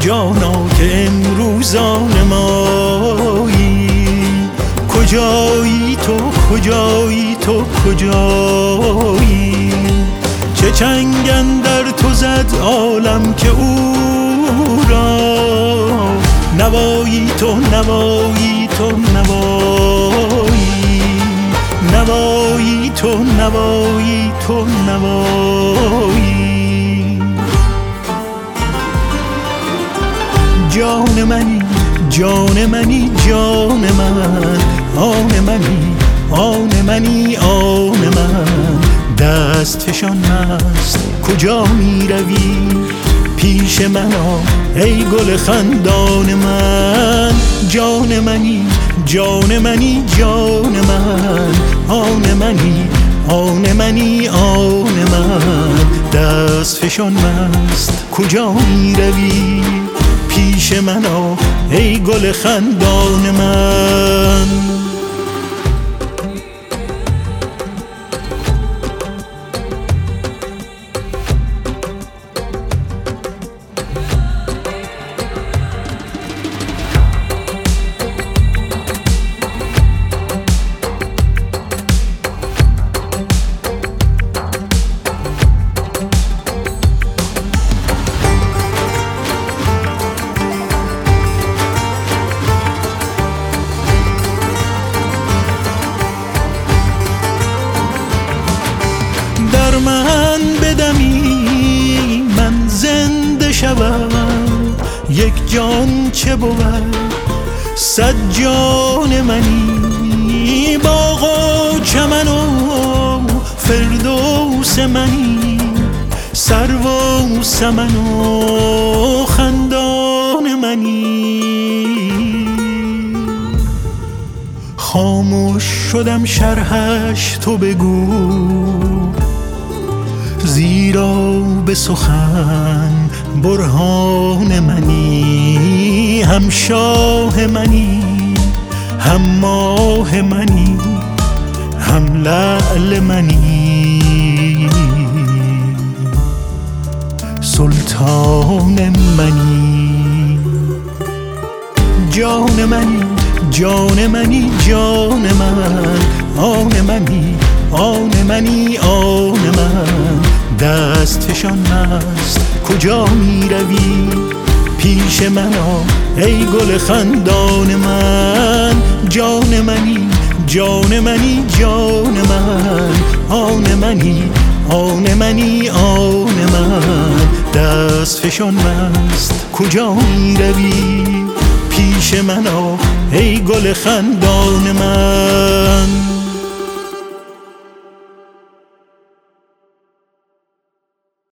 جانا که امروز آن مایی. کجایی تو کجایی تو کجایی؟ چه چنگ اندر تو زد عالم که او را نوایی تو نوایی تو نوایی، نوایی تو نوایی تو نوایی. جان منی جان منی جان من، آن منی آن منی آن من. دست فشان مست کجا می روی؟ پیش من آ ای گل خندان من. جان منی جان منی جان من، آن منی آن منی آن من. دست فشان مست کجا می روی؟ پیش من آ ای گل خندان من. در من بدمی من زنده شوم، یک جان چه بود صد جان منی. باغ و چمن و فردوس منی، سرو و سمن و خندان منی. خاموش شدم شرحش تو بگو، زیرا به سخن برهان منی. هم شاه منی هم ماه منی هم لعل منی. سلطان منی. جان منی جان منی جان من، آن منی آن منی آن من. دست فشان مست کجا می روی؟ پیش من آ ای گل خندان من. جان منی جان منی جان من، آن منی آن منی آن من. دست فشان مست کجا می روی؟ پیش من آ ای گل خندان من.